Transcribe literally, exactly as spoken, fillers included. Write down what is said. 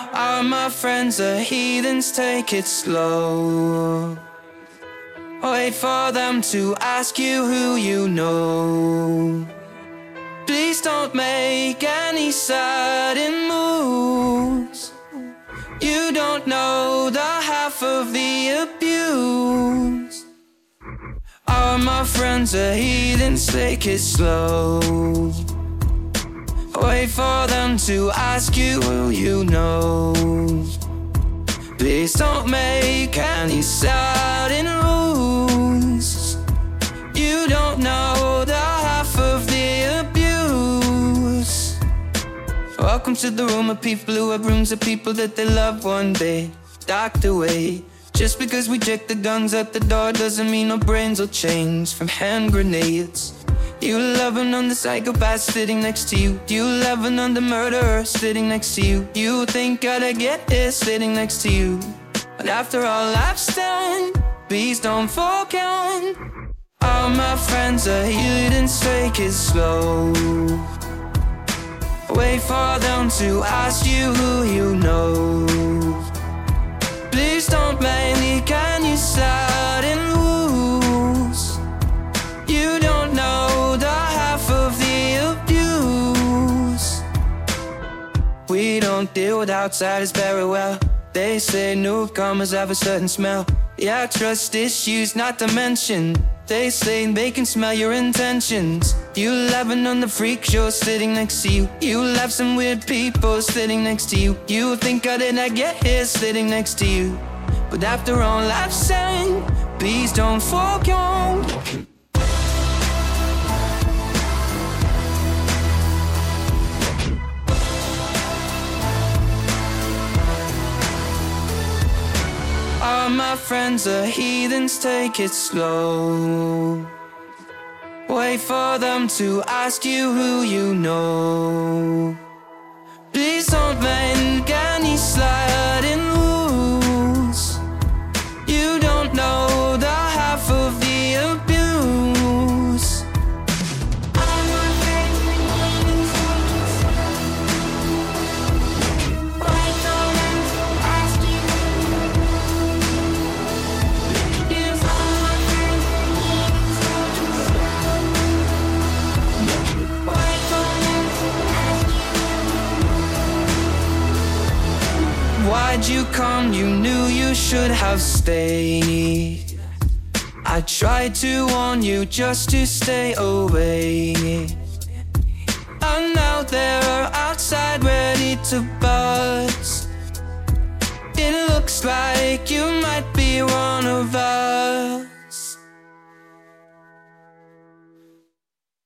All my friends are heathens, take it slow. Wait for them to ask you who you know. Please don't make any sudden moves. You don't know the half of the abuse. All my friends are heathens, take it slow. Wait for them to ask you who you know. Please don't make any sudden moves. You don't know the half of the abuse. Welcome to the room of people who have rooms of people that they love one day docked away. Just because we check the guns at the door doesn't mean our brains will change from hand grenades. You loving on the psychopath sitting next to you. You loving on the murderer sitting next to you. You think I'd get it sitting next to you. But after all I've done, please don't forget. All my friends are heathens, take it slow. Wait for them to ask you who you know. Please don't make any sudden moves. You don't know the half of the abuse. We don't deal with outsiders very well. They say newcomers have a certain smell. Yeah, trust issues not to mention. They say they can smell your intentions. You laughing on the freak show sitting next to you. You laugh some weird people sitting next to you. You think I did not get here sitting next to you. But after all I've said, please don't forget. All my friends are heathens, take it slow. Wait for them to ask you who you know. Please don't make any sudden moves. You don't know the half of the abuse. All my friends are heathens, wait for them to ask you. Yes, all my friends are heathens, wait for them to ask you. Why'd you come? You knew you should have stayed. I tried to warn you just to stay away. And now they're outside ready to bust. It looks like you might be one of us.